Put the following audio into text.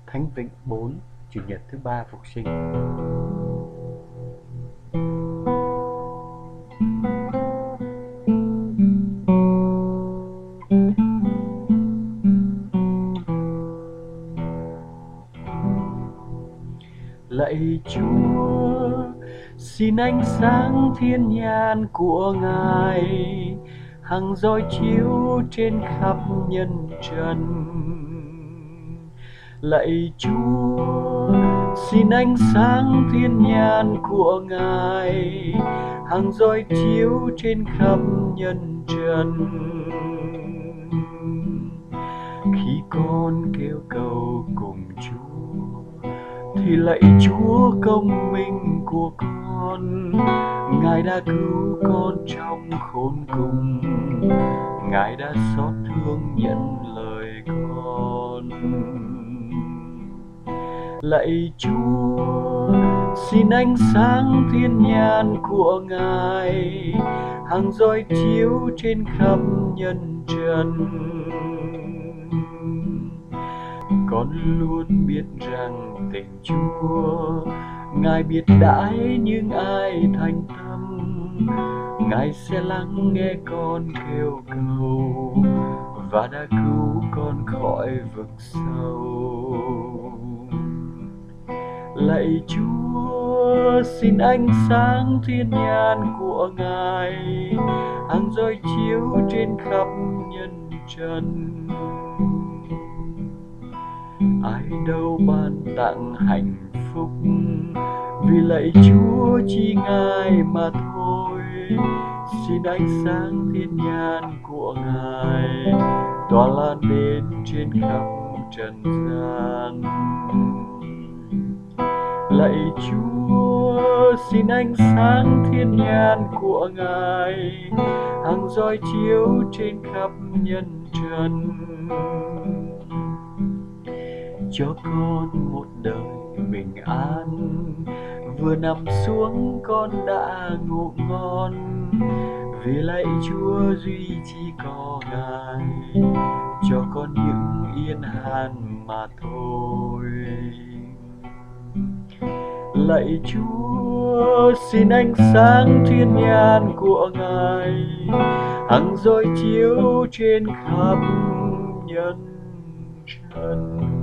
Thánh Vịnh 4, Chủ nhật thứ ba Phục sinh. Lạy Chúa, xin ánh sáng thiên nhãn của Ngài hằng soi chiếu trên khắp nhân trần. Lạy Chúa, xin ánh sáng thiên nhãn của Ngài hằng soi chiếu trên khắp nhân trần. Khi con kêu cầu cùng Chúa thì lạy Chúa công minh của con, Ngài đã cứu con trong khốn cùng, Ngài đã xót thương nhận lời con. Lạy Chúa, xin ánh sáng thiên nhãn của Ngài hằng soi chiếu trên khắp nhân trần. Con luôn biết rằng tình Chúa, Ngài biết đãi những ai thành tâm, Ngài sẽ lắng nghe con kêu cầu và đã cứu con khỏi vực sâu. Lạy Chúa, xin ánh sáng thiên nhãn của Ngài hằng soi chiếu trên khắp nhân trần. Ai đâu ban tặng hạnh phúc, vì lạy Chúa chỉ Ngài mà thôi. Xin ánh sáng thiên nhãn của Ngài tỏa lan đến trên khắp trần gian. Lạy Chúa, xin ánh sáng thiên nhãn của Ngài hằng soi chiếu trên khắp nhân trần. Cho con một đời bình an, vừa nằm xuống con đã ngủ ngon, vì lạy Chúa duy chỉ có Ngài cho con những yên an mà thôi. Lạy Chúa, xin ánh sáng thiên nhãn của Ngài hằng soi chiếu trên khắp nhân trần.